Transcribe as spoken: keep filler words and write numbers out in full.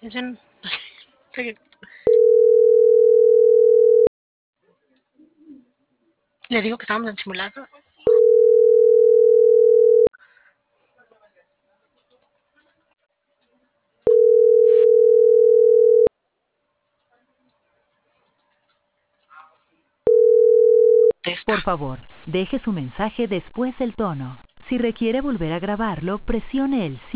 Dicen, no sé, no sé qué. Le digo que estábamos en simulacro. Testa. Por favor, deje su mensaje después del tono. Si requiere volver a grabarlo, presione el